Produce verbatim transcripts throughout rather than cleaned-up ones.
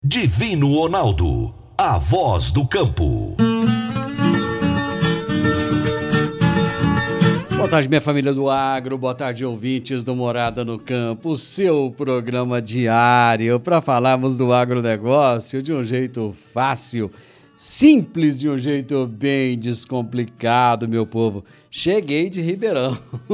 Divino Ronaldo, a voz do campo. Boa tarde, minha família do agro, boa tarde, ouvintes do Morada no Campo, o seu programa diário para falarmos do agronegócio de um jeito fácil, simples, de um jeito bem descomplicado, meu povo. Cheguei de Ribeirão,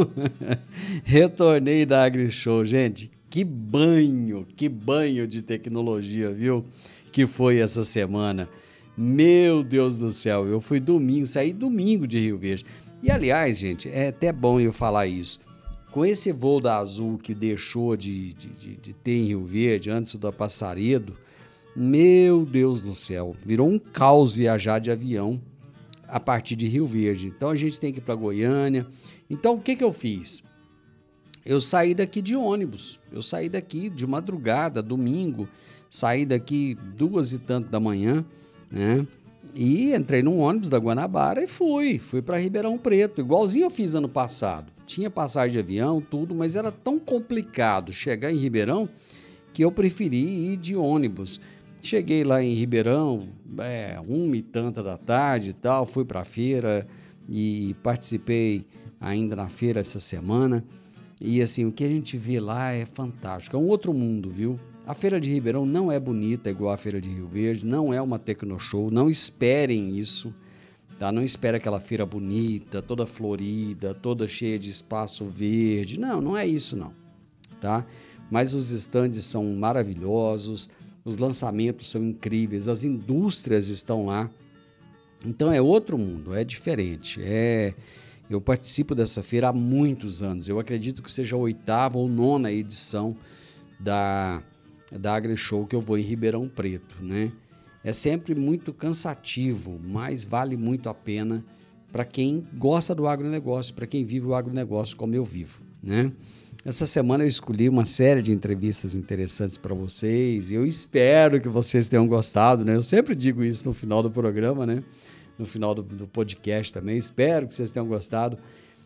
retornei da AgriShow, gente, que banho, que banho de tecnologia, viu, que foi essa semana. Meu Deus do céu, eu fui domingo, saí domingo de Rio Verde. E, aliás, gente, é até bom eu falar isso. Com esse voo da Azul que deixou de, de, de, de ter em Rio Verde, antes da Passaredo, meu Deus do céu, virou um caos viajar de avião a partir de Rio Verde. Então, a gente tem que ir para Goiânia. Então, o que, que eu fiz? Eu saí daqui de ônibus. Eu saí daqui de madrugada, domingo, saí daqui duas e tanto da manhã, né? E entrei num ônibus da Guanabara e fui, fui para Ribeirão Preto, igualzinho eu fiz ano passado. Tinha passagem de avião, tudo, mas era tão complicado chegar em Ribeirão que eu preferi ir de ônibus. Cheguei lá em Ribeirão, é, uma e tanta da tarde e tal, fui para a feira e participei ainda na feira essa semana. E assim, o que a gente vê lá é fantástico, é um outro mundo, viu? A Feira de Ribeirão não é bonita igual a Feira de Rio Verde, não é uma tecnoshow, não esperem isso, tá? Não espere aquela feira bonita, toda florida, toda cheia de espaço verde, não, não é isso não, tá? Mas os estandes são maravilhosos, os lançamentos são incríveis, as indústrias estão lá, então é outro mundo, é diferente, é... Eu participo dessa feira há muitos anos, eu acredito que seja a oitava ou nona edição da... da AgriShow que eu vou em Ribeirão Preto, né? É sempre muito cansativo, mas vale muito a pena para quem gosta do agronegócio, para quem vive o agronegócio como eu vivo, né? Essa semana eu escolhi uma série de entrevistas interessantes para vocês e eu espero que vocês tenham gostado, né? Eu sempre digo isso no final do programa, né? No final do, do podcast também, espero que vocês tenham gostado.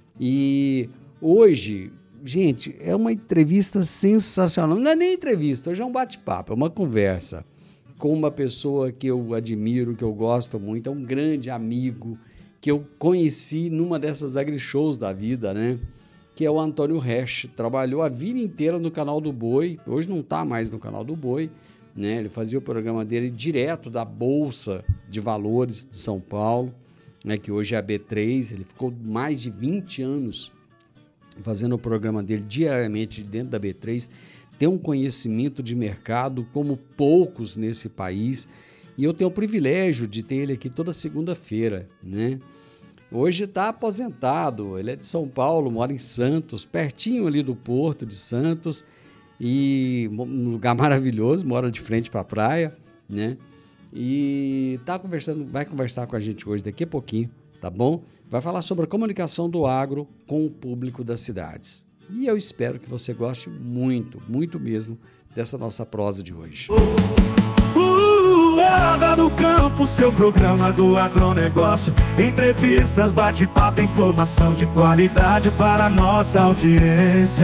E hoje... Gente, é uma entrevista sensacional. Não é nem entrevista, hoje é um bate-papo, é uma conversa com uma pessoa que eu admiro, que eu gosto muito, é um grande amigo que eu conheci numa dessas AgriShows da vida, né? Que é o Antônio Resch. Trabalhou a vida inteira no Canal do Boi, hoje não está mais no Canal do Boi, né? Ele fazia o programa dele direto da Bolsa de Valores de São Paulo, né? Que hoje é a B três, ele ficou mais de vinte anos fazendo o programa dele diariamente dentro da B três, tem um conhecimento de mercado como poucos nesse país, e eu tenho o privilégio de ter ele aqui toda segunda-feira, né? Hoje está aposentado, ele é de São Paulo, mora em Santos, pertinho ali do Porto de Santos, e um lugar maravilhoso, mora de frente para a praia, né? E tá conversando, vai conversar com a gente hoje daqui a pouquinho, tá bom? Vai falar sobre a comunicação do agro com o público das cidades. E eu espero que você goste muito, muito mesmo, dessa nossa prosa de hoje. Morada no Campo, seu programa do agronegócio. Entrevistas, bate-papo, informação de qualidade para a nossa audiência.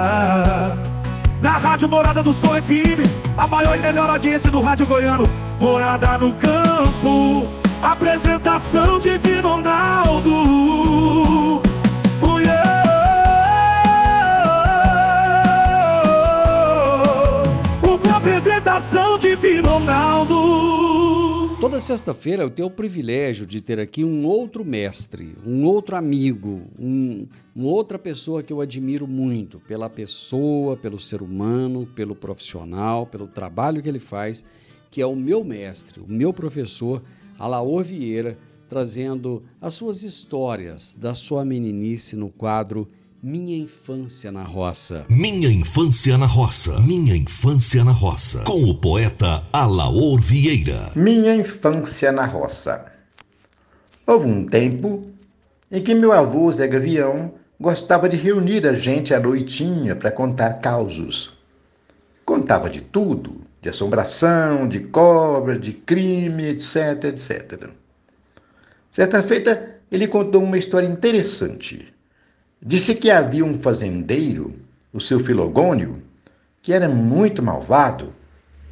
Na Rádio Morada do Sol F M, a maior e melhor audiência do rádio goiano. Morada no Campo. Apresentação Divino Ronaldo. Oh, yeah. Com apresentação Divino Ronaldo. Toda sexta-feira eu tenho o privilégio de ter aqui um outro mestre, um outro amigo, um, uma outra pessoa que eu admiro muito, pela pessoa, pelo ser humano, pelo profissional, pelo trabalho que ele faz, que é o meu mestre, o meu professor, Alaor Vieira, trazendo as suas histórias da sua meninice no quadro Minha Infância na Roça. Minha Infância na Roça. Minha Infância na Roça. Com o poeta Alaor Vieira. Minha Infância na Roça. Houve um tempo em que meu avô Zé Gavião gostava de reunir a gente à noitinha para contar causos. Contava de tudo. De assombração, de cobra, de crime, etc, etcétera. Certa feita, ele contou uma história interessante. Disse que havia um fazendeiro, o seu Filogônio, que era muito malvado,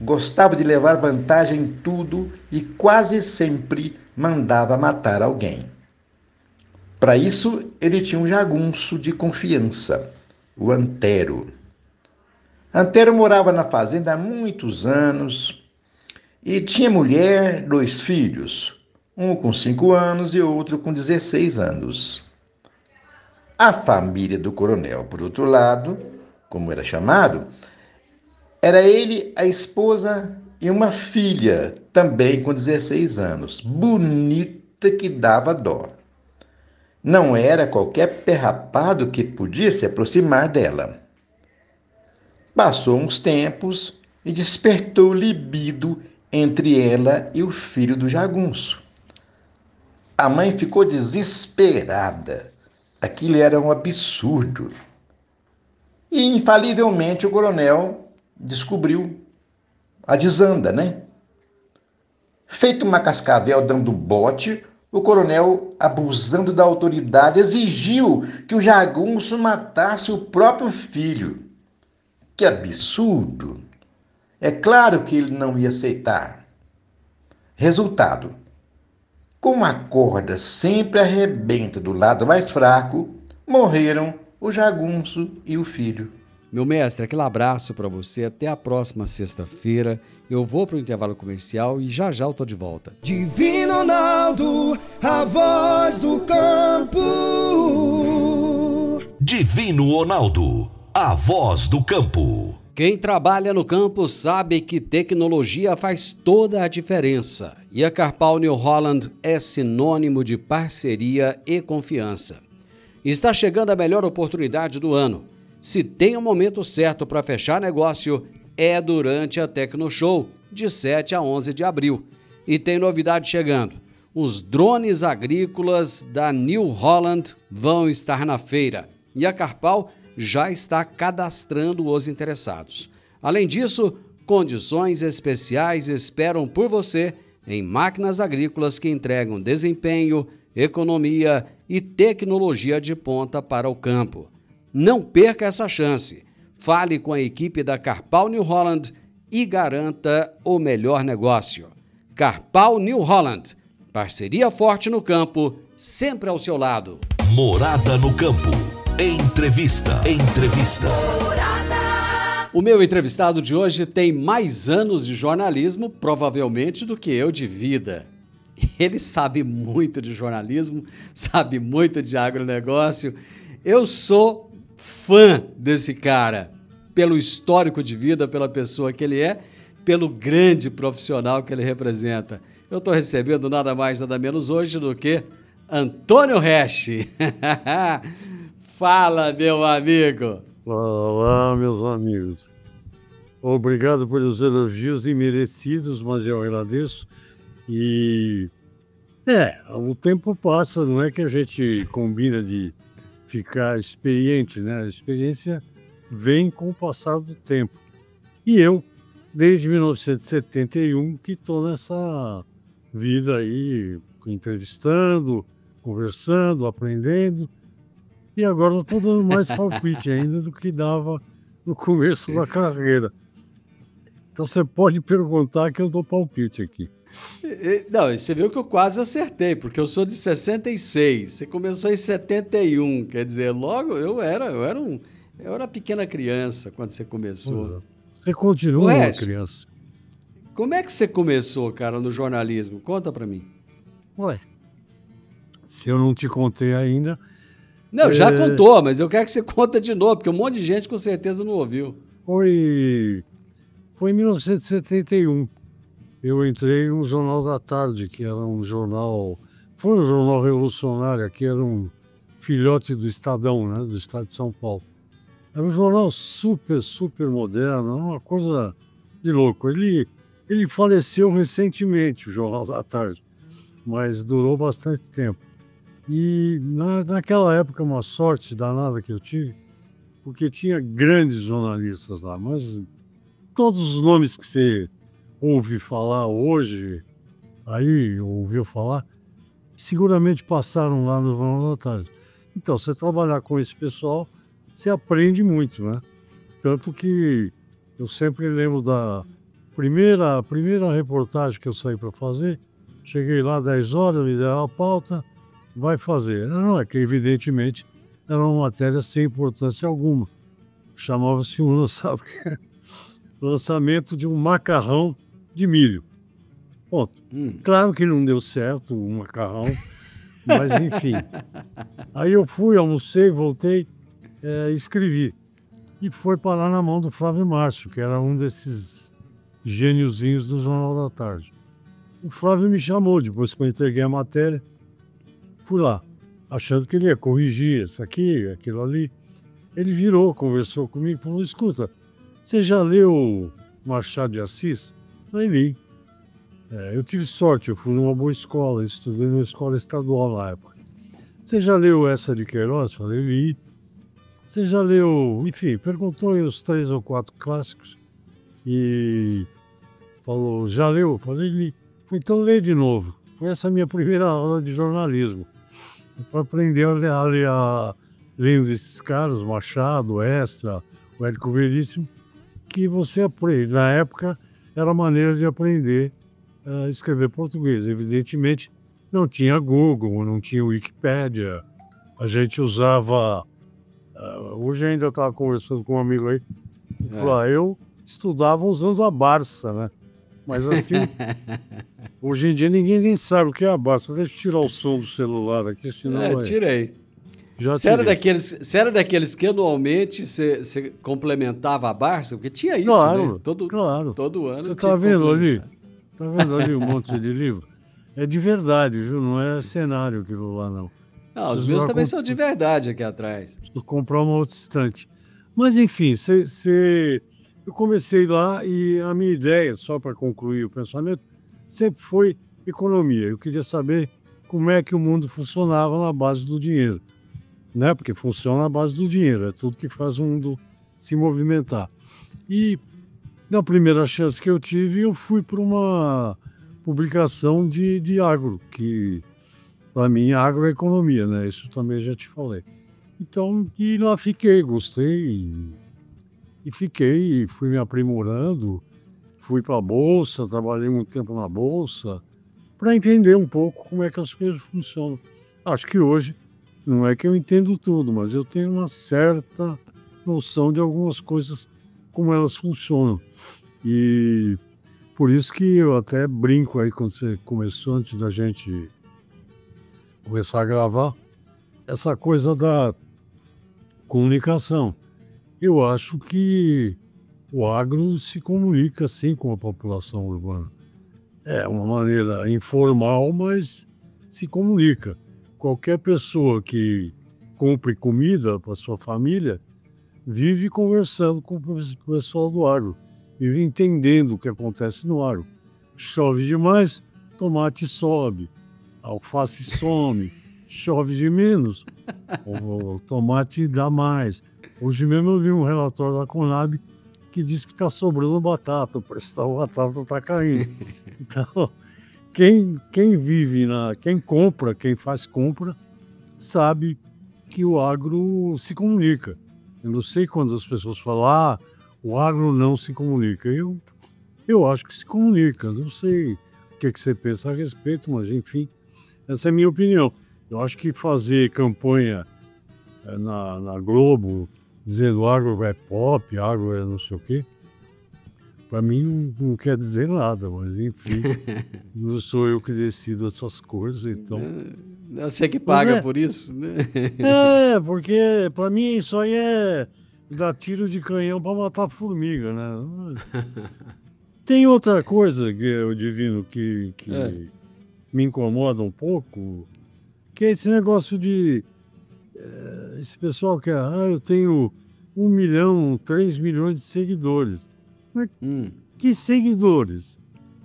gostava de levar vantagem em tudo e quase sempre mandava matar alguém. Para isso, ele tinha um jagunço de confiança, o Antero. Antero morava na fazenda há muitos anos e tinha mulher, dois filhos, um com cinco anos e outro com dezesseis anos. A família do coronel, por outro lado, como era chamado, era ele, a esposa e uma filha, também com dezesseis anos, bonita que dava dó. Não era qualquer perrapado que podia se aproximar dela. Passou uns tempos e despertou libido entre ela e o filho do jagunço. A mãe ficou desesperada. Aquilo era um absurdo. E, infalivelmente, o coronel descobriu a desanda, né? Feito uma cascavel dando bote, o coronel, abusando da autoridade, exigiu que o jagunço matasse o próprio filho. Que absurdo! É claro que ele não ia aceitar. Resultado: como a corda sempre arrebenta do lado mais fraco, morreram o jagunço e o filho. Meu mestre, aquele abraço para você. Até a próxima sexta-feira. Eu vou para o intervalo comercial e já já eu tô de volta. Divino Ronaldo, a voz do campo. Divino Ronaldo, a voz do campo. Quem trabalha no campo sabe que tecnologia faz toda a diferença. E a Carpal New Holland é sinônimo de parceria e confiança. Está chegando a melhor oportunidade do ano. Se tem um momento certo para fechar negócio, é durante a Tecnoshow, de sete a onze de abril. E tem novidade chegando. Os drones agrícolas da New Holland vão estar na feira. E a Carpal já está cadastrando os interessados. Além disso, condições especiais esperam por você em máquinas agrícolas que entregam desempenho, economia e tecnologia de ponta para o campo. Não perca essa chance. Fale com a equipe da Carpal New Holland e garanta o melhor negócio. Carpal New Holland, parceria forte no campo, sempre ao seu lado. Morada no campo. Entrevista. Entrevista. O meu entrevistado de hoje tem mais anos de jornalismo, provavelmente, do que eu de vida. Ele sabe muito de jornalismo, sabe muito de agronegócio. Eu sou fã desse cara, pelo histórico de vida, pela pessoa que ele é, pelo grande profissional que ele representa. Eu estou recebendo nada mais, nada menos hoje do que Antônio Resch. Fala, meu amigo. Olá, meus amigos. Obrigado pelos elogios imerecidos, mas eu agradeço. E, é, o tempo passa, não é que a gente combina de ficar experiente, né? A experiência vem com o passar do tempo. E eu, desde mil novecentos e setenta e um, que estou nessa vida aí, entrevistando, conversando, aprendendo. E agora estou dando mais palpite ainda do que dava no começo da carreira. Então você pode perguntar que eu dou palpite aqui. Não, você viu que eu quase acertei, porque eu sou de sessenta e seis. Você começou em setenta e um, quer dizer, logo eu era, eu era, um, eu era uma pequena criança quando você começou. Você continua uma criança. Como é que você começou, cara, no jornalismo? Conta pra mim. Ué, se eu não te contei ainda... Não, já é... contou, mas eu quero que você conta de novo, porque um monte de gente com certeza não ouviu. Foi, foi em mil novecentos e setenta e um. Eu entrei no Jornal da Tarde, que era um jornal... Foi um jornal revolucionário, que era um filhote do Estadão, né, do Estado de São Paulo. Era um jornal super, super moderno, uma coisa de louco. Ele, ele faleceu recentemente, o Jornal da Tarde, mas durou bastante tempo. E na, naquela época, uma sorte danada que eu tive, porque tinha grandes jornalistas lá, mas todos os nomes que você ouve falar hoje, aí ouviu falar, seguramente passaram lá no Jornal da Tarde. Então, você trabalhar com esse pessoal, você aprende muito, né? Tanto que eu sempre lembro da, Primeira, primeira reportagem que eu saí para fazer, cheguei lá dez horas, me deram a pauta, vai fazer. Não, é que evidentemente era uma matéria sem importância alguma. Chamava-se um lança- lançamento de um macarrão de milho. Ponto. Hum. Claro que não deu certo o macarrão, mas enfim. Aí eu fui, almocei, voltei, é, escrevi. E foi parar na mão do Flávio Márcio, que era um desses gêniozinhos do Jornal da Tarde. O Flávio me chamou, depois que eu entreguei a matéria, fui lá, achando que ele ia corrigir isso aqui, aquilo ali. Ele virou, conversou comigo, falou, escuta, você já leu Machado de Assis? Eu falei, li. É, eu tive sorte, eu fui numa boa escola, estudei numa escola estadual na época. Você já leu essa de Queiroz? Eu falei, li. Você já leu, enfim, perguntou aí os três ou quatro clássicos e falou, já leu? Eu falei, li. Falei, então lê de novo. Foi essa a minha primeira aula de jornalismo. Para aprender a ler, a ler, a, lendo esses caras, Machado, Extra, o Érico Veríssimo, que você aprende. Na época, era a maneira de aprender a escrever português. Evidentemente, não tinha Google, não tinha Wikipédia. A gente usava... Uh, hoje ainda estava conversando com um amigo aí. Ele falou, ah, eu estudava usando a Barça, né? Mas assim, hoje em dia ninguém nem sabe o que é a Barça. Deixa eu tirar o som do celular aqui, senão... É, é... tirei. Já Você era, tirei. daqueles, você era daqueles que anualmente você, você complementava a Barça? Porque tinha isso, Claro, né? Todo, claro. todo ano Você tinha tá que vendo ali? complementar. Tá vendo ali um monte de livro? É de verdade, viu? Não é cenário aquilo lá, não. Não, os Vocês meus vão também comp- são de verdade aqui atrás. Preciso comprar uma outra estante. Mas, enfim, cê, cê- eu comecei lá e a minha ideia, só para concluir o pensamento, sempre foi economia. Eu queria saber como é que o mundo funcionava na base do dinheiro. Né? Porque funciona na base do dinheiro, é tudo que faz o mundo se movimentar. E na primeira chance que eu tive, eu fui para uma publicação de, de agro, que para mim agro é economia, né? Isso também já te falei. Então, e lá fiquei, gostei, e, e fiquei, e fui me aprimorando, fui para a Bolsa, trabalhei muito tempo na Bolsa, para entender um pouco como é que as coisas funcionam. Acho que hoje, não é que eu entendo tudo, mas eu tenho uma certa noção de algumas coisas, como elas funcionam. E por isso que eu até brinco aí quando você começou, antes da gente começar a gravar, essa coisa da comunicação. Eu acho que o agro se comunica sim com a população urbana. É uma maneira informal, mas se comunica. Qualquer pessoa que compre comida para sua família vive conversando com o pessoal do agro, vive entendendo o que acontece no agro. Chove demais, tomate sobe, alface some, chove de menos, o tomate dá mais. Hoje mesmo eu vi um relatório da Conab que diz que está sobrando batata, o preço da batata está caindo. Então, quem, quem vive, na, quem compra, quem faz compra, sabe que o agro se comunica. Eu não sei quando as pessoas falam, ah, o agro não se comunica. Eu, eu acho que se comunica, não sei o que, que você pensa a respeito, mas enfim, essa é a minha opinião. Eu acho que fazer campanha é, na, na Globo, dizendo agro é pop, agro é não sei o quê, para mim não, não quer dizer nada, mas enfim, não sou eu que decido essas coisas, então... Você que paga é, por isso, né? É, porque para mim isso aí é dar tiro de canhão para matar formiga, né? Tem outra coisa, que é o Divino, que, que é. me incomoda um pouco, que é esse negócio de... É, esse pessoal que, ah, eu tenho um milhão, três milhões de seguidores. Mas Hum. que seguidores?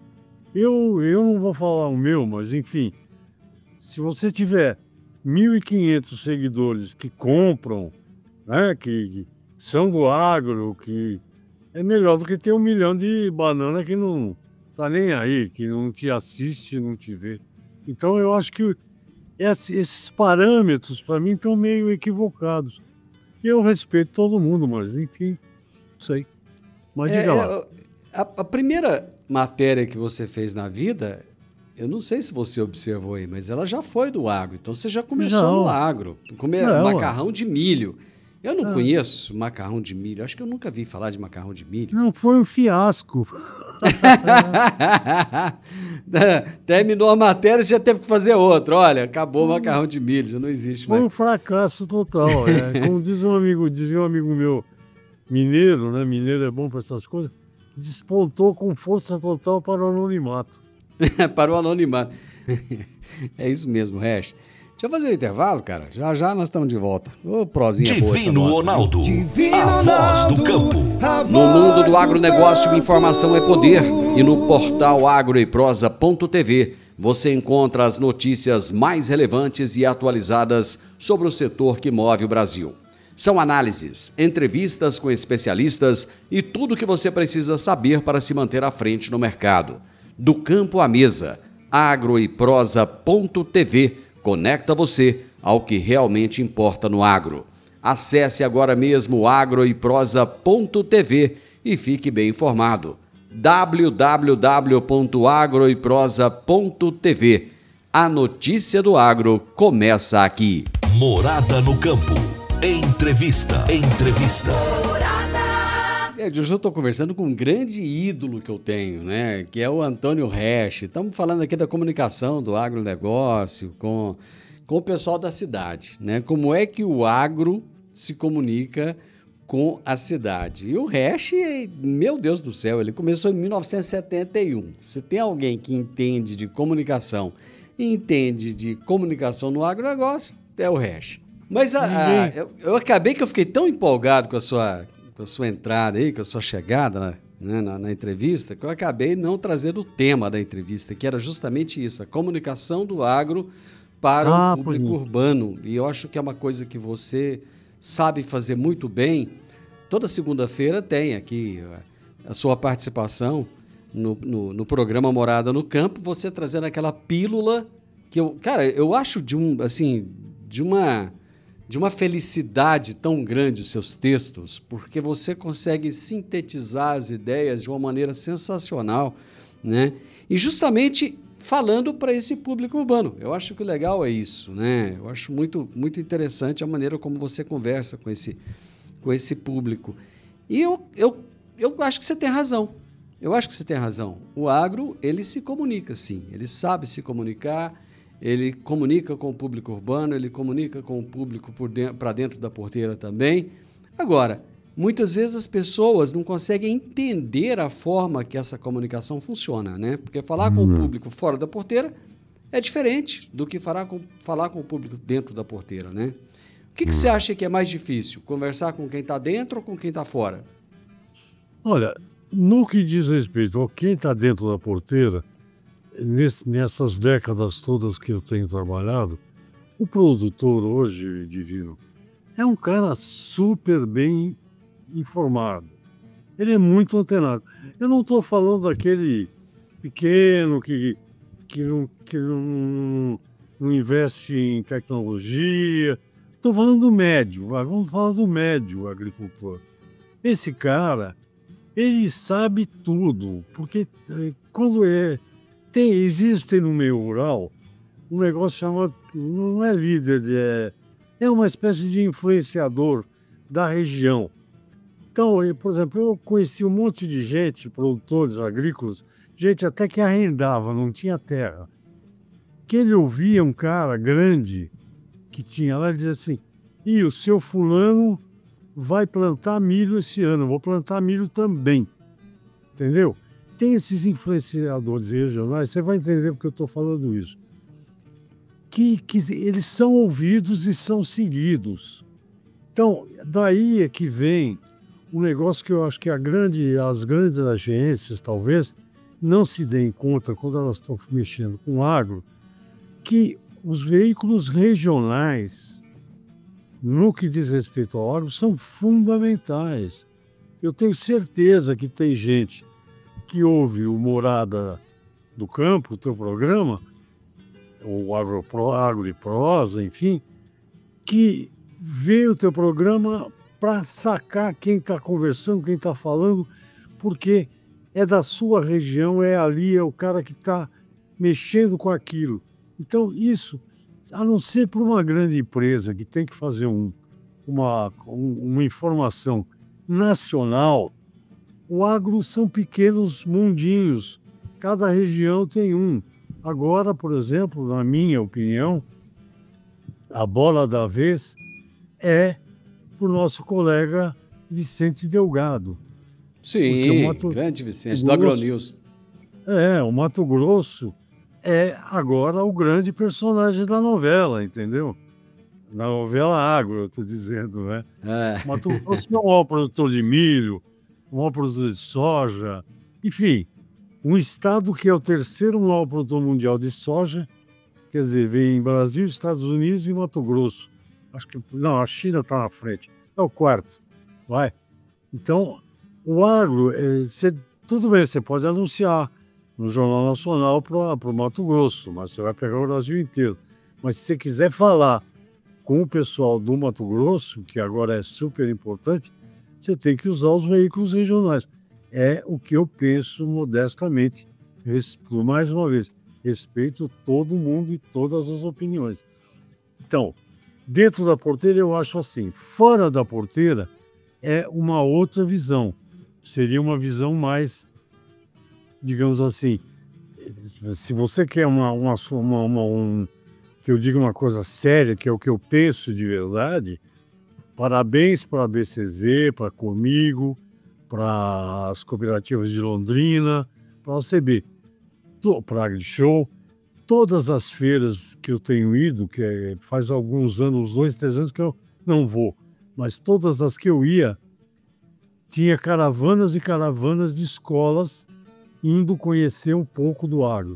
Eu, eu não vou falar o meu, mas enfim, se você tiver mil e quinhentos seguidores que compram, né, que, que são do agro, que é melhor do que ter um milhão de banana que não tá nem aí, que não te assiste, não te vê. Então eu acho que esses parâmetros, para mim, estão meio equivocados. E eu respeito todo mundo, mas enfim, não sei. Mas diga É, lá. eu, A, a primeira matéria que você fez na vida, eu não sei se você observou aí, mas ela já foi do agro. Então você já começou Não. no agro, comer Não, macarrão de milho. Eu não Ah. conheço macarrão de milho, acho que eu nunca vi falar de macarrão de milho. Não, foi um fiasco. Terminou a matéria, você já teve que fazer outra. Olha, acabou o macarrão de milho, já não existe Foi mais. um fracasso total. É. Como diz um amigo, dizia um amigo meu, mineiro, né? Mineiro é bom para essas coisas. Despontou com força total para o anonimato. Para o anonimato. É isso mesmo, Hash. Deixa eu fazer o intervalo, cara. Já já nós estamos de volta. Ô, prosinha boa essa Divino nossa, Ronaldo, Divino a voz do campo. No mundo do agronegócio, informação é poder. E no portal agroeprosa ponto t v você encontra as notícias mais relevantes e atualizadas sobre o setor que move o Brasil. São análises, entrevistas com especialistas e tudo o que você precisa saber para se manter à frente no mercado. Do campo à mesa, agroeprosa ponto t v conecta você ao que realmente importa no agro. Acesse agora mesmo agroeprosa ponto t v e fique bem informado. w w w ponto agroeprosa ponto t v. A notícia do agro começa aqui. Morada no campo. Entrevista. Entrevista. É, hoje eu estou conversando com um grande ídolo que eu tenho, né? Que é o Antônio Hash. Estamos falando aqui da comunicação do agronegócio com, com o pessoal da cidade, né? Como é que o agro se comunica com a cidade. E o Hash, meu Deus do céu, ele começou em mil novecentos e setenta e um. Se tem alguém que entende de comunicação e entende de comunicação no agronegócio, é o Hash. Mas a, a, eu, eu acabei que eu fiquei tão empolgado com a sua... com a sua entrada aí, com a sua chegada né, na, na entrevista, que eu acabei não trazendo o tema da entrevista, que era justamente isso, a comunicação do agro para Ah, o público urbano. E eu acho que é uma coisa que você sabe fazer muito bem. Toda segunda-feira tem aqui a, a sua participação no, no, no programa Morada no Campo, você trazendo aquela pílula que eu, cara, eu acho de um, assim, de uma... de uma felicidade tão grande os seus textos, porque você consegue sintetizar as ideias de uma maneira sensacional, né? E justamente falando para esse público urbano. Eu acho que o legal é isso, né? Eu acho muito, muito interessante a maneira como você conversa com esse, com esse público. E eu, eu, eu acho que você tem razão. Eu acho que você tem razão. O agro, ele se comunica, sim. Ele sabe se comunicar. Ele comunica com o público urbano, ele comunica com o público para dentro da porteira também. Agora, muitas vezes as pessoas não conseguem entender a forma que essa comunicação funciona, né? Porque falar com o público fora da porteira é diferente do que falar com, falar com o público dentro da porteira, né? O que, que você acha que é mais difícil? Conversar com quem está dentro ou com quem está fora? Olha, no que diz respeito a quem está dentro da porteira, Nesse, nessas décadas todas que eu tenho trabalhado, o produtor hoje, Divino, é um cara super bem informado. Ele é muito antenado. Eu não estou falando daquele pequeno que, que, não, que não, não investe em tecnologia. Estou falando do médio, vai, vamos falar do médio agricultor. Esse cara, ele sabe tudo, porque quando é... Tem, existe no meio rural um negócio chamado, não é líder, é, é uma espécie de influenciador da região. Então, eu, por exemplo, eu conheci um monte de gente, produtores agrícolas, gente até que arrendava, não tinha terra. Que ele ouvia um cara grande que tinha lá e dizia assim, e o seu fulano vai plantar milho esse ano, eu vou plantar milho também. Entendeu? Tem esses influenciadores regionais, você vai entender porque eu estou falando isso, que, que eles são ouvidos e são seguidos. Então, daí é que vem um negócio que eu acho que a grande, as grandes agências, talvez, não se deem conta, quando elas estão mexendo com agro, que os veículos regionais, no que diz respeito ao agro, são fundamentais. Eu tenho certeza que tem gente que ouve o Morada do Campo, o teu programa, o Agro, Agro e Prosa, enfim, que vê o teu programa para sacar quem está conversando, quem está falando, porque é da sua região, é ali, é o cara que está mexendo com aquilo. Então, isso, a não ser para uma grande empresa que tem que fazer um, uma, um, uma informação nacional, o agro são pequenos mundinhos. Cada região tem um. Agora, por exemplo, na minha opinião, a bola da vez é para o nosso colega Vicente Delgado. Sim, Mato... grande Vicente, Grosso... do Agronews. É, o Mato Grosso é agora o grande personagem da novela, entendeu? Da novela agro, eu estou dizendo, né? É. Mato Grosso é um maior produtor de milho, um maior produtor de soja, enfim, um estado que é o terceiro maior produtor mundial de soja, quer dizer, vem Brasil, Estados Unidos e Mato Grosso. Acho que, não, a China está na frente, é o quarto, vai. Então, o agro, é, cê, tudo bem, você pode anunciar no Jornal Nacional para o Mato Grosso, mas você vai pegar o Brasil inteiro. Mas se você quiser falar com o pessoal do Mato Grosso, que agora é super importante, você tem que usar os veículos regionais. É o que eu penso modestamente. Por mais uma vez, respeito todo mundo e todas as opiniões. Então, dentro da porteira eu acho assim, fora da porteira é uma outra visão. Seria uma visão mais, digamos assim, se você quer uma, uma, uma, uma um, que eu diga uma coisa séria, que é o que eu penso de verdade, parabéns para a B C Z, para Comigo, para as cooperativas de Londrina, para a C B, para a AgriShow, todas as feiras que eu tenho ido, que é, faz alguns anos, dois, três anos que eu não vou, mas todas as que eu ia, tinha caravanas e caravanas de escolas indo conhecer um pouco do agro.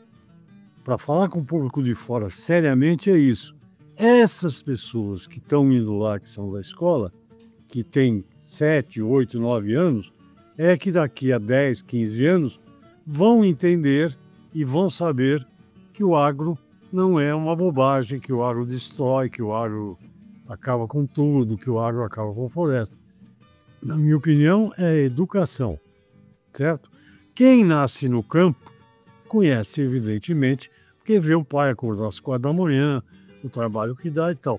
Para falar com o público de fora seriamente é isso. Essas pessoas que estão indo lá, que são da escola, que têm sete, oito, nove anos, é que daqui a dez, quinze anos vão entender e vão saber que o agro não é uma bobagem, que o agro destrói, que o agro acaba com tudo, que o agro acaba com a floresta. Na minha opinião, é educação, certo? Quem nasce no campo conhece, evidentemente, porque vê o pai acordar às quatro da manhã, o trabalho que dá e tal.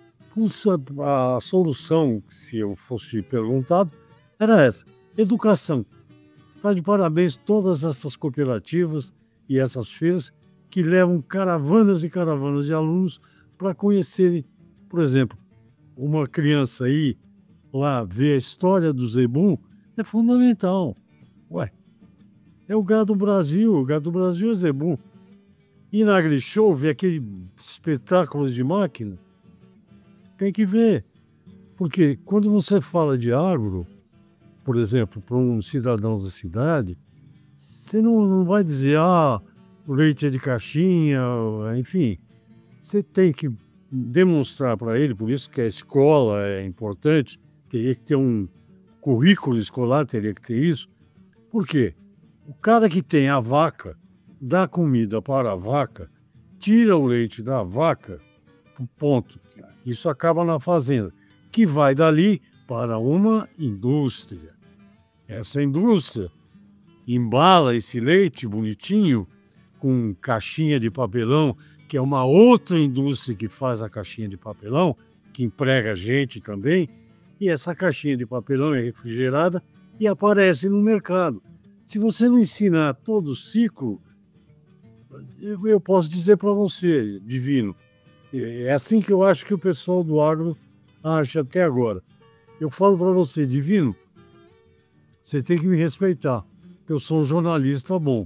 A solução, se eu fosse perguntado, era essa, educação. Está de parabéns todas essas cooperativas e essas feiras que levam caravanas e caravanas de alunos para conhecerem, por exemplo, uma criança aí, lá ver a história do zebu é fundamental. Ué, é o gado Brasil, o gado Brasil é zebu. E na AgriShow ver aquele espetáculo de máquina, tem que ver. Porque quando você fala de agro, por exemplo, para um cidadão da cidade, você não, não vai dizer, ah, o leite é de caixinha, enfim. Você tem que demonstrar para ele, por isso que a escola é importante, teria que ter um currículo escolar, teria que ter isso. Por quê? O cara que tem a vaca, dá comida para a vaca, tira o leite da vaca, ponto. Isso acaba na fazenda, que vai dali para uma indústria. Essa indústria embala esse leite bonitinho com caixinha de papelão, que é uma outra indústria que faz a caixinha de papelão, que emprega gente também, e essa caixinha de papelão é refrigerada e aparece no mercado. Se você não ensinar todo o ciclo, eu posso dizer para você, Divino, é assim que eu acho que o pessoal do agro acha até agora. Eu falo para você, Divino, você tem que me respeitar, eu sou um jornalista bom.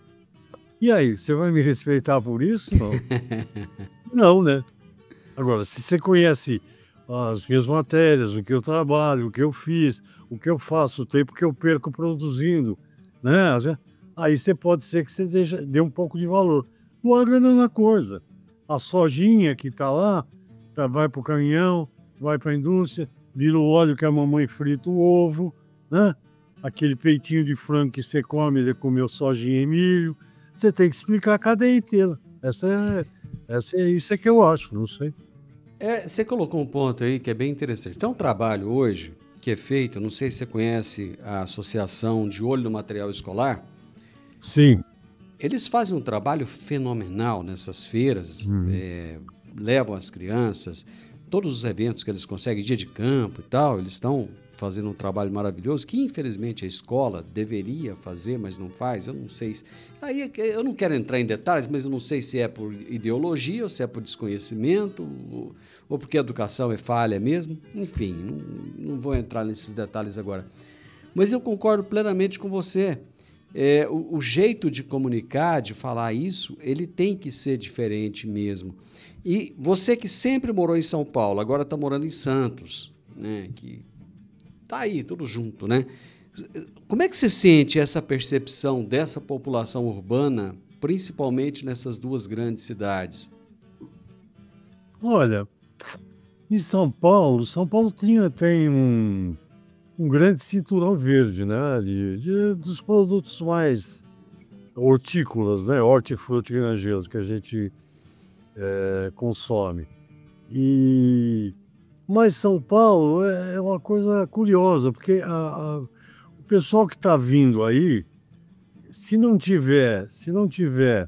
E aí, você vai me respeitar por isso? Não, não, né? Agora, se você conhece as minhas matérias, o que eu trabalho, o que eu fiz, o que eu faço, o tempo que eu perco produzindo, né? Aí você pode ser que você deixe, dê um pouco de valor. O agro é a mesma coisa. A sojinha que está lá, tá, vai para o caminhão, vai para a indústria, vira o óleo que a mamãe frita o ovo, né? Aquele peitinho de frango que você come, ele comeu sojinha e milho. Você tem que explicar a cadeia inteira. Essa é, essa é isso é que eu acho, não sei. É, você colocou um ponto aí que é bem interessante. Tem um trabalho hoje que é feito, não sei se você conhece a Associação de Olho no Material Escolar. Sim. Eles fazem um trabalho fenomenal nessas feiras, uhum. é, levam as crianças, todos os eventos que eles conseguem, dia de campo e tal, eles estão fazendo um trabalho maravilhoso, que infelizmente a escola deveria fazer, mas não faz, eu não sei. Se... Aí eu não quero entrar em detalhes, mas eu não sei se é por ideologia, ou se é por desconhecimento, ou, ou porque a educação é falha mesmo. Enfim, não, não vou entrar nesses detalhes agora. Mas eu concordo plenamente com você. É, o, o jeito de comunicar, de falar isso, ele tem que ser diferente mesmo. E você que sempre morou em São Paulo, agora está morando em Santos, né, que tá aí, tudo junto, né? Como é que você sente essa percepção dessa população urbana, principalmente nessas duas grandes cidades? Olha, em São Paulo, São Paulo tinha, tem um, um grande cinturão verde, né? De, de, dos produtos mais hortícolas, né? Hortifrutigranjeiros que a gente é, consome. E... Mas São Paulo é uma coisa curiosa, porque a, a, o pessoal que está vindo aí, se não tiver, se não tiver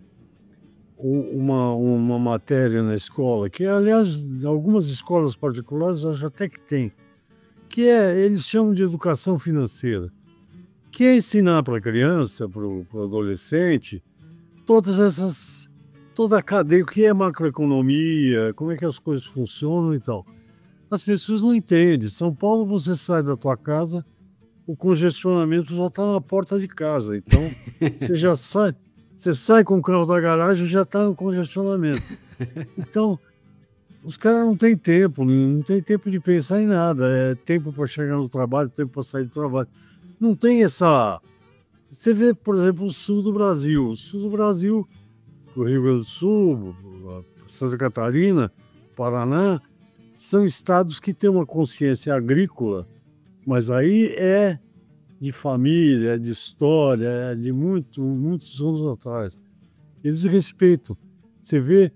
uma, uma matéria na escola, que aliás, algumas escolas particulares acho até que tem, que é, eles chamam de educação financeira, que é ensinar para a criança, para o adolescente, todas essas, toda a cadeia, o que é macroeconomia, como é que as coisas funcionam e tal. As pessoas não entendem. São Paulo, você sai da tua casa, o congestionamento já está na porta de casa. Então, você já sai, você sai com o carro da garagem e já está no congestionamento. Então, os caras não têm tempo, não tem tempo de pensar em nada. É tempo para chegar no trabalho, tempo para sair do trabalho. Não tem essa... Você vê, por exemplo, o sul do Brasil. O sul do Brasil, o Rio Grande do Sul, Santa Catarina, Paraná, são estados que têm uma consciência agrícola, mas aí é de família, é de história, é de muito, muitos anos atrás. Eles respeitam. Você vê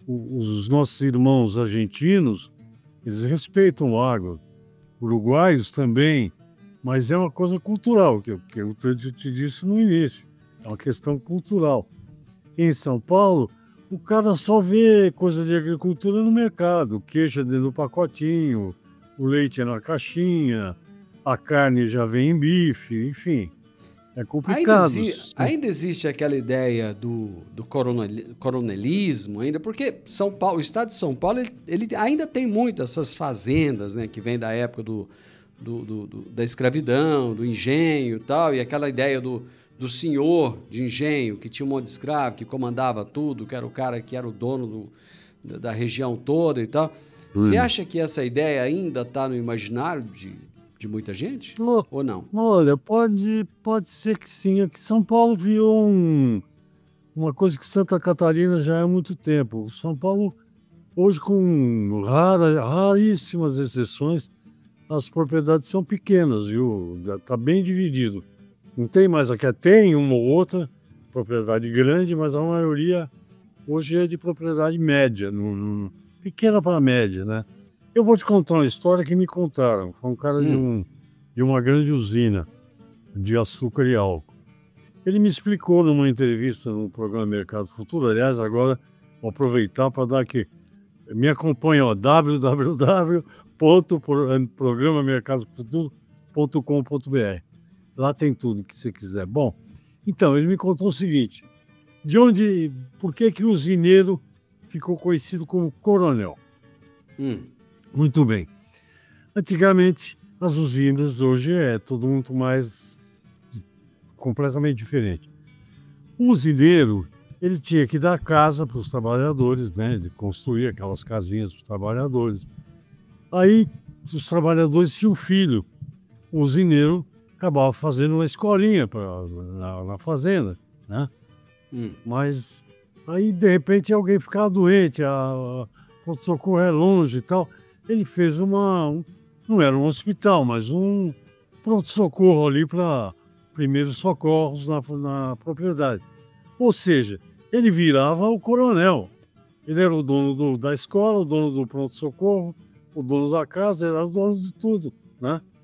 os nossos irmãos argentinos, eles respeitam o agro. Uruguaios também, mas é uma coisa cultural, que eu, que eu te disse no início. É uma questão cultural. Em São Paulo, o cara só vê coisa de agricultura no mercado, queijo dentro do pacotinho, o leite é na caixinha, a carne já vem em bife, enfim, é complicado. Ainda, exi- ainda existe aquela ideia do, do coronel- coronelismo, ainda, porque São Paulo, o estado de São Paulo, ele, ele ainda tem muitas essas fazendas, né, que vem da época do, do, do, do, da escravidão, do engenho e tal, e aquela ideia do do senhor de engenho, que tinha um monte de escravo, que comandava tudo, que era o cara que era o dono do, da região toda e tal. Você hum. acha que essa ideia ainda está no imaginário de, de muita gente? Oh, ou não? Olha, pode, pode ser que sim. Aqui São Paulo virou um, uma coisa que Santa Catarina já é há muito tempo. São Paulo, hoje, com rara, raríssimas exceções, as propriedades são pequenas, viu? Está bem dividido. Não tem mais aqui, tem uma ou outra propriedade grande, mas a maioria hoje é de propriedade média, no, no, pequena para média, né? Eu vou te contar uma história que me contaram. Foi um cara hum. de, um, de uma grande usina de açúcar e álcool. Ele me explicou numa entrevista no programa Mercado Futuro, aliás, agora vou aproveitar para dar aqui. Me acompanha, ó, w w w ponto programa mercado futuro ponto com ponto b r. Lá tem tudo que você quiser. Bom, então, ele me contou o seguinte, de onde, por que que o usineiro ficou conhecido como coronel? Hum. Muito bem. Antigamente, as usinas, hoje é tudo muito mais, completamente diferente. O usineiro, ele tinha que dar casa para os trabalhadores, né, de construir aquelas casinhas para os trabalhadores. Aí, os trabalhadores tinham filho. O usineiro acabava fazendo uma escolinha pra, na, na fazenda, né? Hum. Mas aí, de repente, alguém ficava doente, a, a pronto-socorro é longe e tal. Ele fez uma, um, não era um hospital, mas um pronto-socorro ali para primeiros socorros na, na propriedade. Ou seja, ele virava o coronel. Ele era o dono do, da escola, o dono do pronto-socorro, o dono da casa, ele era o dono de tudo, né?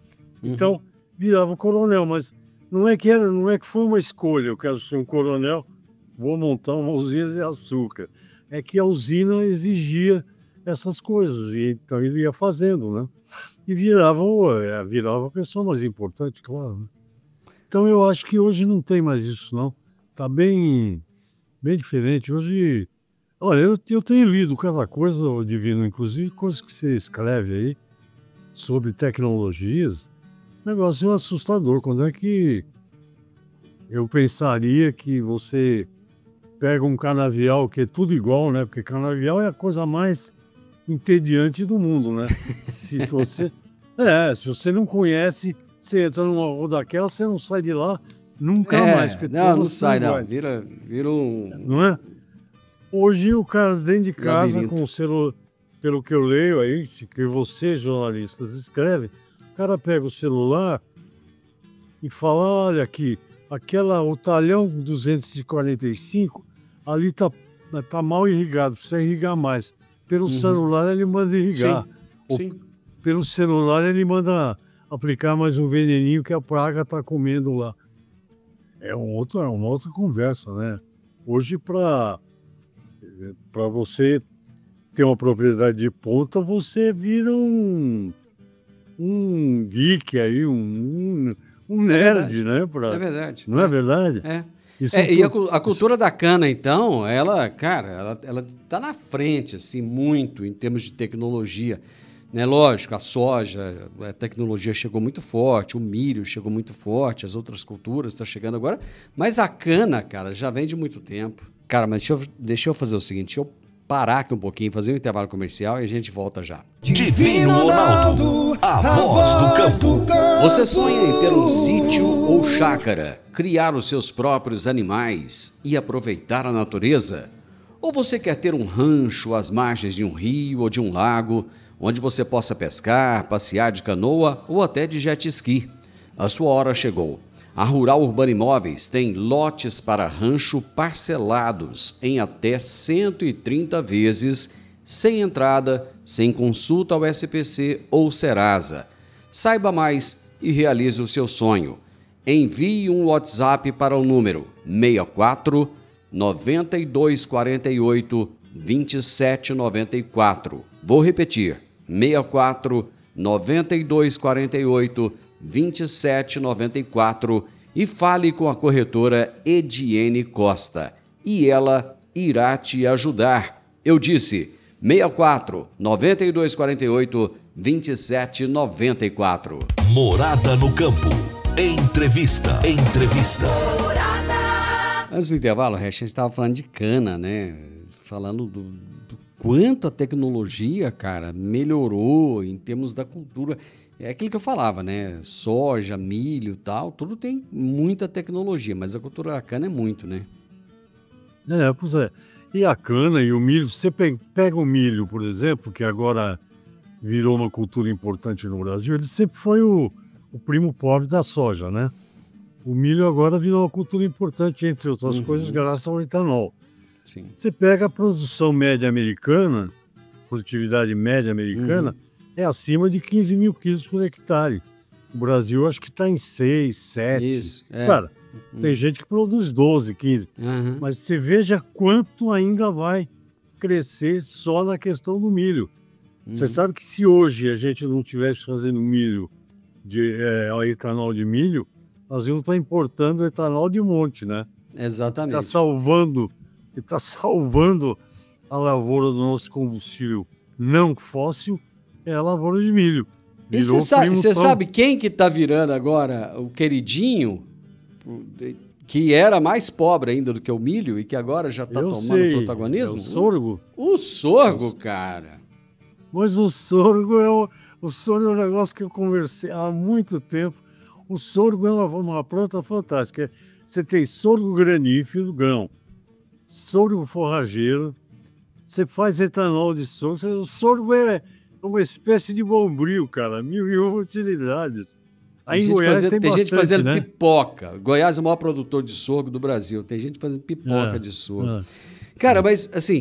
Então, virava coronel, mas não é que era, não é que foi uma escolha, eu quero ser um coronel, vou montar uma usina de açúcar. É que a usina exigia essas coisas, e então ele ia fazendo, né? E virava, virava a pessoa mais importante, claro. Né? Então eu acho que hoje não tem mais isso, não. Está bem, bem diferente. Hoje, olha, eu, eu tenho lido cada coisa, Divino, inclusive coisas que você escreve aí sobre tecnologias. O negócio é assustador. Quando é que eu pensaria que você pega um canavial, que é tudo igual, né? Porque canavial é a coisa mais entediante do mundo, né? Se você, é, se você não conhece, você entra numa rua daquela, você não sai de lá nunca é, mais. Não, não sai não, vira, vira um... Não é? Hoje o cara dentro de casa, labirinto. com o celular, pelo que eu leio aí, que vocês jornalistas escrevem, o cara pega o celular e fala, olha aqui, aquela, o talhão duzentos e quarenta e cinco, ali tá, tá mal irrigado, precisa irrigar mais. Pelo uhum. celular ele manda irrigar. Sim, sim. Pelo celular ele manda aplicar mais um veneninho que a praga está comendo lá. É, um outro, é uma outra conversa, né? Hoje, para para você ter uma propriedade de ponta, você vira um, um geek aí, um, um, um nerd, é né? Pra, é verdade. Não é, é verdade? É. Isso É, é e a, a cultura da cana, então, ela, cara, ela, ela tá na frente, assim, muito em termos de tecnologia. Né? Lógico, a soja, a tecnologia chegou muito forte, o milho chegou muito forte, as outras culturas estão chegando agora, mas a cana, cara, já vem de muito tempo. Cara, mas deixa eu, deixa eu fazer o seguinte, deixa eu parar aqui um pouquinho, fazer um intervalo comercial e a gente volta já. Divino Ronaldo, a voz do campo. Você sonha em ter um sítio ou chácara, criar os seus próprios animais e aproveitar a natureza? Ou você quer ter um rancho às margens de um rio ou de um lago, onde você possa pescar, passear de canoa ou até de jet ski? A sua hora chegou. A Rural Urbana Imóveis tem lotes para rancho parcelados em até cento e trinta vezes, sem entrada, sem consulta ao S P C ou Serasa. Saiba mais e realize o seu sonho. Envie um WhatsApp para o número seis quatro nove dois quatro oito dois sete nove quatro. Vou repetir, seis quatro nove dois quatro oito dois sete nove quatro e fale com a corretora Ediene Costa e ela irá te ajudar. Eu disse seis quatro nove dois quatro oito dois sete nove quatro. Morada no campo. Entrevista. Entrevista. Antes do intervalo, a gente estava falando de cana, né? Falando do, do quanto a tecnologia, cara, melhorou em termos da cultura. É aquilo que eu falava, né? Soja, milho e tal, tudo tem muita tecnologia, mas a cultura da cana é muito, né? É, pois é. E a cana e o milho, você pega o milho, por exemplo, que agora virou uma cultura importante no Brasil, ele sempre foi o, o primo pobre da soja, né? O milho agora virou uma cultura importante, entre outras uhum. coisas, graças ao etanol. Sim. Você pega a produção média americana, produtividade média americana, uhum. é acima de quinze mil quilos por hectare. O Brasil acho que está em seis, sete. Isso, é. Cara, uhum. tem gente que produz doze, quinze. Uhum. Mas você veja quanto ainda vai crescer só na questão do milho. Uhum. Você sabe que se hoje a gente não estivesse fazendo milho, de, é, etanol de milho, nós íamos estar importando etanol de monte, né? Exatamente. Está salvando, está salvando a lavoura do nosso combustível não fóssil, é a lavoura de milho. E você sabe, sabe quem que está virando agora o queridinho, que era mais pobre ainda do que o milho e que agora já está tomando sei, protagonismo? É o sorgo. O, o sorgo, o... cara. Mas o sorgo é o, o sorgo é um negócio que eu conversei há muito tempo. O sorgo é uma, uma planta fantástica. Você tem sorgo granífero, grão, sorgo forrageiro, você faz etanol de sorgo. O sorgo é uma espécie de bombril, cara, mil e uma utilidades. Aí tem em Goiás fazendo, tem, tem bastante, gente fazendo né? pipoca. Goiás é o maior produtor de sorgo do Brasil. Tem gente fazendo pipoca é, de sorgo. É. Cara, mas assim,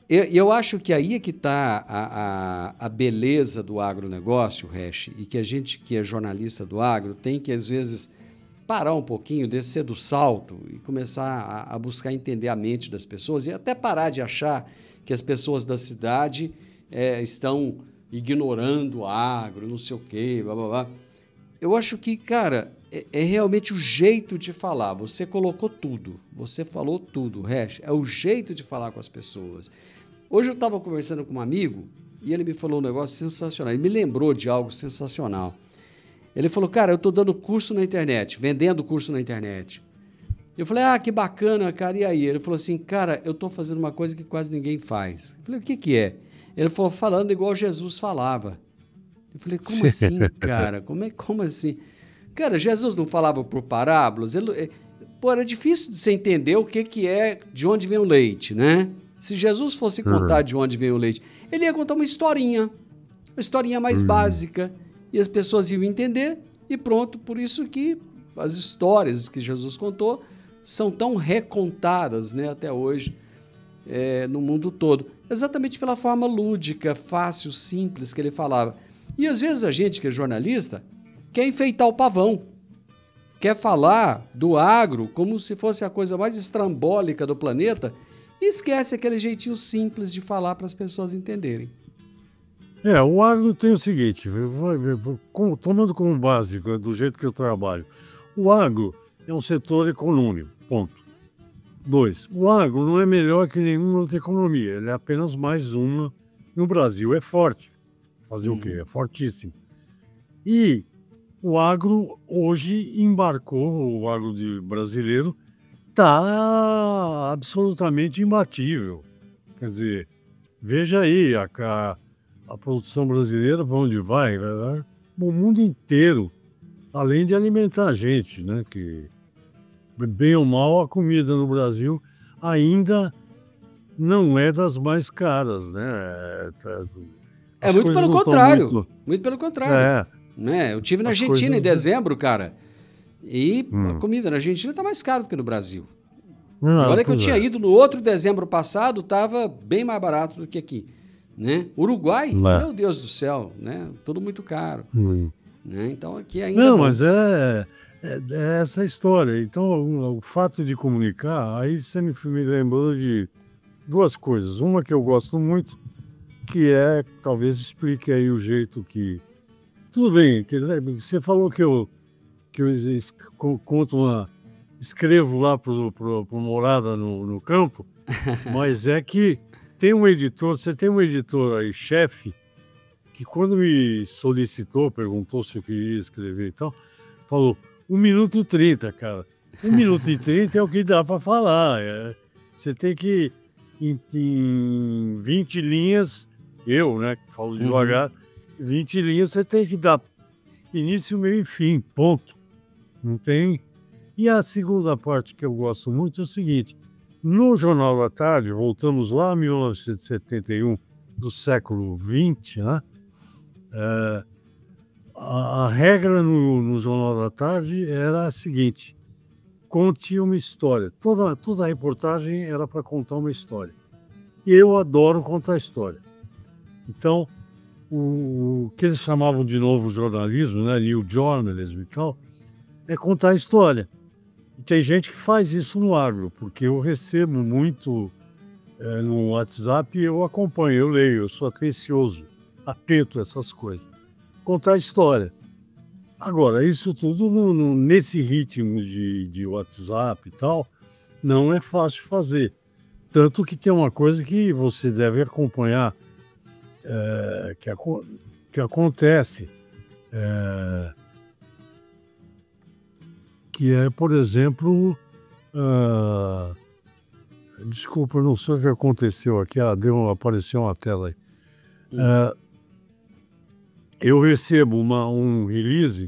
Eu, eu acho que aí é que está a, a, a beleza do agronegócio, Resch, e que a gente que é jornalista do agro tem que, às vezes, parar um pouquinho, descer do salto e começar a, a buscar entender a mente das pessoas e até parar de achar que as pessoas da cidade é, estão ignorando o agro, não sei o quê, blá, blá, blá. Eu acho que, cara, é, é realmente o jeito de falar. Você colocou tudo, você falou tudo, Resch. É o jeito de falar com as pessoas. Hoje eu estava conversando com um amigo e ele me falou um negócio sensacional. Ele me lembrou de algo sensacional. Ele falou, cara, eu estou dando curso na internet, vendendo curso na internet. Eu falei, ah, que bacana, cara, e aí? Ele falou assim, cara, eu estou fazendo uma coisa que quase ninguém faz. Eu falei, o que que é? Ele falou, falando igual Jesus falava. Eu falei, como assim, cara? Como, é, como assim? Cara, Jesus não falava por parábolas? Ele, pô, era difícil de você entender o que, que é, de onde vem o leite, né? Se Jesus fosse contar de onde vem o leite, ele ia contar uma historinha, uma historinha mais uhum. básica, e as pessoas iam entender, e pronto. Por isso que as histórias que Jesus contou são tão recontadas, né, até hoje, é, no mundo todo. Exatamente pela forma lúdica, fácil, simples que ele falava. E às vezes a gente que é jornalista quer enfeitar o pavão, quer falar do agro como se fosse a coisa mais estrambólica do planeta e esquece aquele jeitinho simples de falar para as pessoas entenderem. É, o agro tem o seguinte, eu vou, eu vou, tomando como básico, do jeito que eu trabalho, o agro é um setor econômico, ponto. Dois, o agro não é melhor que nenhuma outra economia, ele é apenas mais uma. No Brasil é forte. Fazer hum. o quê? É fortíssimo. E o agro hoje embarcou, o agro de brasileiro está absolutamente imbatível. Quer dizer, veja aí a, a, a produção brasileira para onde vai, né? O mundo inteiro, além de alimentar a gente, né? Que, bem ou mal, a comida no Brasil ainda não é das mais caras, né? É, é muito pelo contrário, muito... muito pelo contrário. É. Né? Eu tive na As Argentina em dezembro, cara, e hum. a comida na Argentina está mais cara do que no Brasil. Não, olha que eu tinha é. ido no outro dezembro passado, estava bem mais barato do que aqui. Né? Uruguai, não. meu Deus do céu, né? Tudo muito caro. Hum. Né? Então aqui ainda... Não, mas é, é, é essa história. Então o, o fato de comunicar, aí você me, me lembrou de duas coisas. Uma que eu gosto muito, que é, talvez explique aí o jeito que... Tudo bem, que, você falou que eu, que eu conto uma... escrevo lá para o Morada no, no campo, mas é que tem um editor, você tem um editor aí, chefe, que quando me solicitou, perguntou se eu queria escrever e tal, falou, um minuto e trinta, cara. Um minuto e trinta é o que dá para falar. É, você tem que, em, em vinte linhas, eu, né, que falo devagar, uhum. vinte linhas você tem que dar início, meio e fim, ponto. Não tem... E a segunda parte que eu gosto muito é o seguinte, no Jornal da Tarde, voltamos lá a mil novecentos e setenta e um, do século vinte, né? É, a, a regra no, no Jornal da Tarde era a seguinte, conte uma história. Toda, toda a reportagem era para contar uma história. E eu adoro contar história. Então, o, o que eles chamavam de novo jornalismo, né? New Journalism e tal, é contar a história. E tem gente que faz isso no agro, porque eu recebo muito é, no WhatsApp e eu acompanho, eu leio, eu sou atencioso, atento a essas coisas. Contar a história. Agora, isso tudo no, no, nesse ritmo de, de WhatsApp e tal, não é fácil de fazer. Tanto que tem uma coisa que você deve acompanhar, é, que, que acontece, é, que é, por exemplo, uh, desculpa, não sei o que aconteceu aqui, ah, deu, apareceu uma tela aí. Uh, eu recebo uma, um release,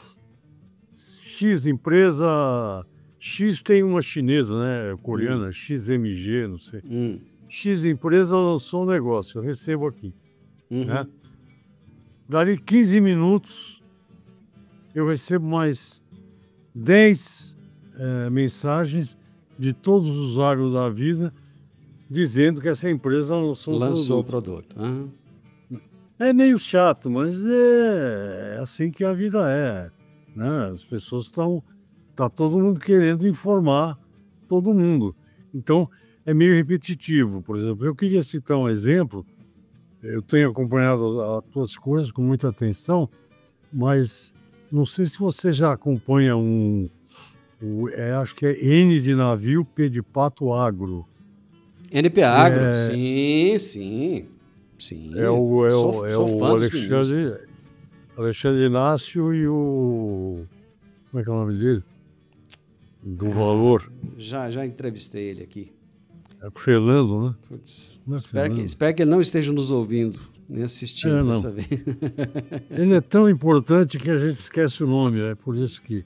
X empresa, X tem uma chinesa, né, coreana, hum. X M G, não sei. Hum. X empresa lançou um negócio, eu recebo aqui. Uhum. Né? Dali quinze minutos, eu recebo mais dez é, mensagens de todos os agros da vida dizendo que essa empresa lançou um Lançou o produto. produto. Uhum. É meio chato, mas é, é assim que a vida é. Né? As pessoas estão... Está todo mundo querendo informar todo mundo. Então, é meio repetitivo. Por exemplo, eu queria citar um exemplo. Eu tenho acompanhado as tuas coisas com muita atenção, mas não sei se você já acompanha um... um é, acho que é N de navio, P de pato, agro. N P Agro, É... sim, sim. Sim. É o, é sou, o, é sou o fã dos meninos. Alexandre, Alexandre Inácio e o... Como é que é o nome dele? Do Valor. Já, já entrevistei ele aqui. É o Fernando, né? Putz, Não é espero, que, Fernando? espero que ele não esteja nos ouvindo, nem assistindo É, não. dessa vez. Ele é tão importante que a gente esquece o nome, é por isso que...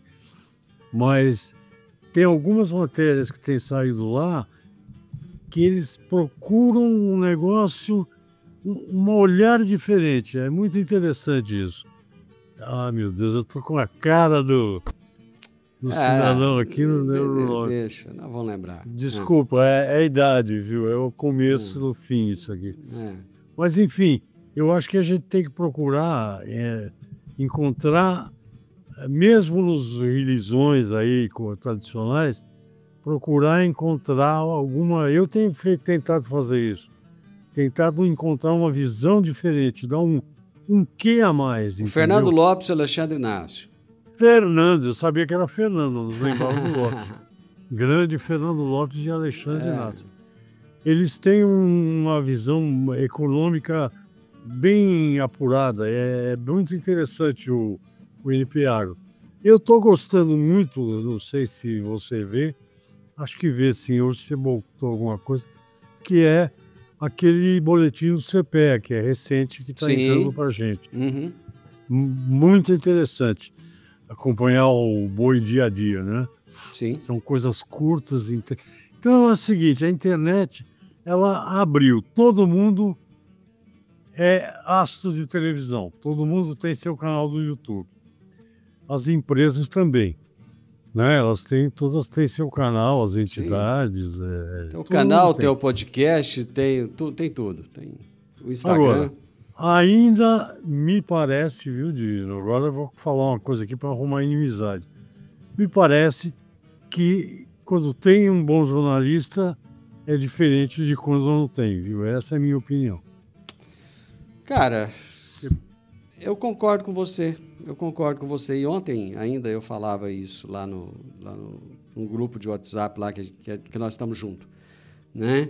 Mas tem algumas matérias que têm saído lá que eles procuram um negócio, um, um olhar diferente. É muito interessante isso. Ah, meu Deus, eu tô com a cara do, do Ah, cidadão aqui no de- lembro o de- nome. Deixa, não vou lembrar. Desculpa, é, é a idade, viu? É o começo do fim isso aqui. É. Mas, enfim, eu acho que a gente tem que procurar é, encontrar, é, mesmo nos relisões aí co- tradicionais, procurar encontrar alguma... Eu tenho fe- tentado fazer isso. Tentado encontrar uma visão diferente, dar um, um quê a mais, O entendeu? Fernando Lopes e o Alexandre Inácio. Fernando, eu sabia que era Fernando, não lembrava do Lopes. Grande Fernando Lopes e Alexandre É. Inácio. Eles têm um- uma visão econômica bem apurada, é, é muito interessante o, o N P Agro. Eu estou gostando muito, não sei se você vê, acho que vê sim, hoje você botou alguma coisa, que é aquele boletim do C P E A, que é recente, que está Sim. entrando para a gente. Uhum. M- Muito interessante acompanhar o boi dia a dia, né? Sim. São coisas curtas. inte- Então é o seguinte, a internet, ela abriu, todo mundo é astro de televisão, todo mundo tem seu canal do YouTube. As empresas também, né? Elas têm, todas têm seu canal, as entidades. É, Tem o todo canal, mundo tem o podcast, tem, tu, tem tudo. Tem o Instagram. Agora, ainda me parece, viu, Dino? Agora eu vou falar uma coisa aqui para arrumar inimizade. Me parece que quando tem um bom jornalista é diferente de quando não tem, viu? Essa é a minha opinião. Cara, eu concordo com você. Eu concordo com você. E ontem ainda eu falava isso lá no, lá no, num grupo de WhatsApp lá que, que, que nós estamos juntos, né?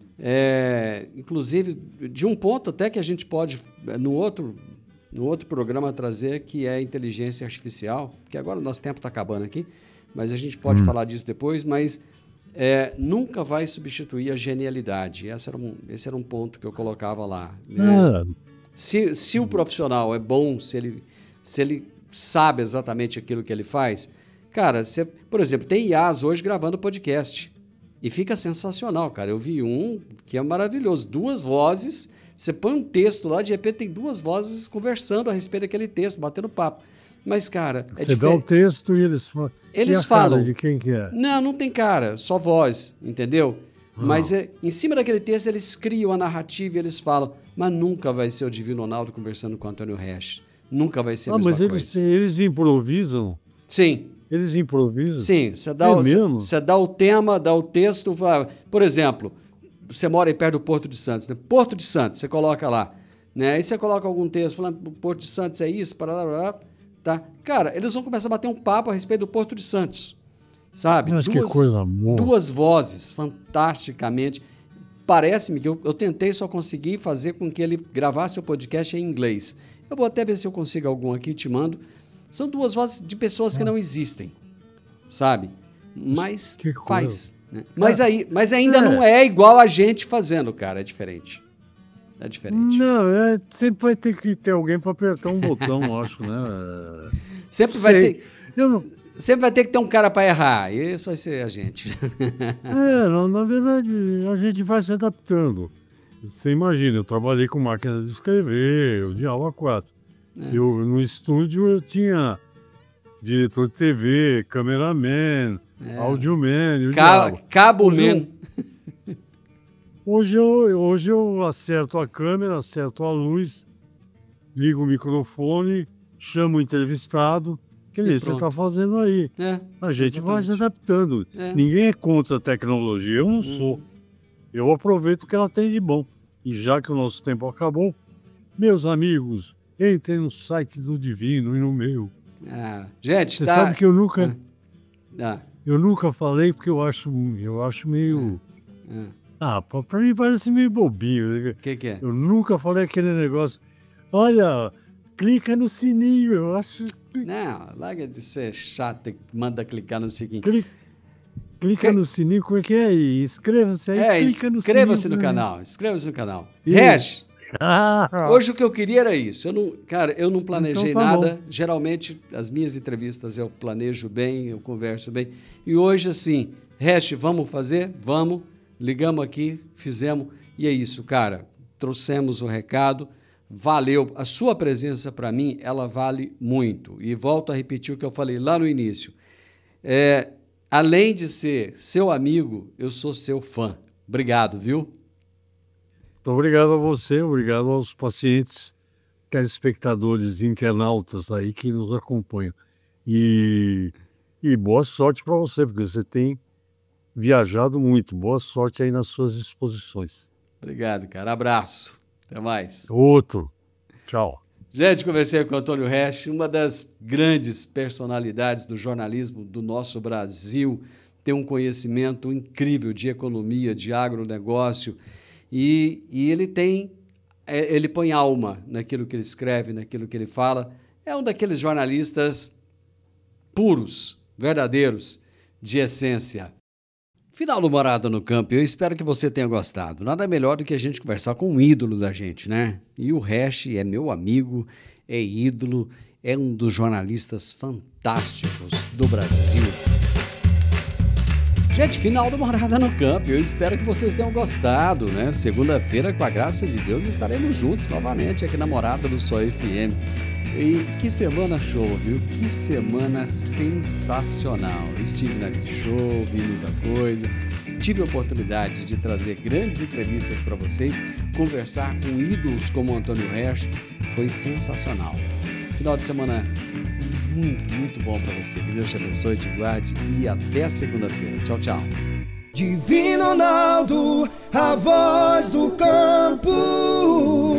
É, inclusive, de um ponto até que a gente pode, no outro, no outro programa, trazer, que é a inteligência artificial, que agora o nosso tempo está acabando aqui, mas a gente pode hum. falar disso depois, mas é, nunca vai substituir a genialidade. Esse era um, esse era um ponto que eu colocava lá. Né? Ah. Se, se o profissional é bom, se ele, se ele sabe exatamente aquilo que ele faz, cara, você, por exemplo, tem I As hoje gravando podcast. E fica sensacional, cara. Eu vi um que é maravilhoso. Duas vozes, você põe um texto lá, de repente tem duas vozes conversando a respeito daquele texto, batendo papo. Mas, cara... Você é dá difer... o texto e eles falam... Eles e a falam... cara de quem que é? Não, não tem cara, só voz, entendeu? Ah. Mas é, em cima daquele texto eles criam a narrativa e eles falam, mas nunca vai ser o Divino Ronaldo conversando com o Antônio Resch. Nunca vai ser a ah, mesma mas coisa. Eles, eles improvisam? Sim. Eles improvisam? Sim, você dá, é o, mesmo? Você dá o tema, dá o texto. Por exemplo, você mora aí perto do Porto de Santos, né? Porto de Santos, você coloca lá. Né? Aí você coloca algum texto falando Porto de Santos é isso, parará, tá? Cara, eles vão começar a bater um papo a respeito do Porto de Santos. Sabe? Mas duas, que coisa boa. Duas vozes, fantasticamente. Parece-me que eu, eu tentei só conseguir fazer com que ele gravasse o podcast em inglês. Eu vou até ver se eu consigo algum aqui, te mando. São duas vozes de pessoas que não existem, sabe? Mas que coisa. faz. Né? Mas, aí, mas ainda é. não é igual a gente fazendo, cara. É diferente. É diferente. Não, é, sempre vai ter que ter alguém para apertar um botão, eu acho, né? Sempre vai, ter, eu não... sempre vai ter que ter um cara para errar. E esse vai ser a gente. É, não, na verdade, a gente vai se adaptando. Você imagina, eu trabalhei com máquina de escrever, eu de aula quatro. É. Eu, no estúdio eu tinha diretor de T V, cameraman, é. audioman, Ca Cabo man. Hoje eu, hoje eu acerto a câmera, acerto a luz, ligo o microfone, chamo o entrevistado, que nem você está fazendo aí. É, a gente exatamente. vai se adaptando. É. Ninguém é contra a tecnologia, eu não hum. sou. Eu aproveito o que ela tem de bom. E já que o nosso tempo acabou, meus amigos, entrem no site do Divino e no meu. Ah, gente, você tá... sabe que eu nunca... Ah. Ah. Eu nunca falei porque eu acho, eu acho meio... Ah. Ah, pra, pra mim parece meio bobinho. O que, que é? Eu nunca falei aquele negócio. Olha, clica no sininho, eu acho... Não, larga de ser chato e manda clicar no sininho. Clica, clica que... no sininho, como é que é? E inscreva-se aí, é, clica no inscreva-se sininho. no canal, inscreva-se no canal. Hash, ah. hoje o que eu queria era isso. Eu não, cara, eu não planejei então tá nada. Bom. Geralmente, as minhas entrevistas eu planejo bem, eu converso bem. E hoje, assim, Hash, vamos fazer? Vamos. Ligamos aqui, fizemos. E é isso, cara. Trouxemos o recado. Valeu. A sua presença, para mim, ela vale muito. E volto a repetir o que eu falei lá no início. É, além de ser seu amigo, eu sou seu fã. Obrigado, viu? Muito obrigado a você, obrigado aos pacientes, telespectadores, internautas aí que nos acompanham. E, e boa sorte para você, porque você tem viajado muito. Boa sorte aí nas suas exposições. Obrigado, cara. Abraço. Até mais. Outro. Tchau. Gente, conversei com o Antônio Hash, uma das grandes personalidades do jornalismo do nosso Brasil. Tem um conhecimento incrível de economia, de agronegócio. E, e ele tem, ele põe alma naquilo que ele escreve, naquilo que ele fala. É um daqueles jornalistas puros, verdadeiros, de essência. Final do Morada no Campo, eu espero que você tenha gostado. Nada melhor do que a gente conversar com um ídolo da gente, né? E o Hash é meu amigo, é ídolo, é um dos jornalistas fantásticos do Brasil. Gente, final do Morada no Campo, eu espero que vocês tenham gostado, né? Segunda-feira, com a graça de Deus, estaremos juntos novamente aqui na Morada do Sol F M. E que semana show, viu? Que semana sensacional. Estive na show, vi muita coisa, tive a oportunidade de trazer grandes entrevistas para vocês, conversar com ídolos como o Antônio Hash, foi sensacional. Final de semana muito, muito bom para você. Que Deus te abençoe, te guarde e até segunda-feira. Tchau, tchau. Divino Ronaldo, a voz do campo.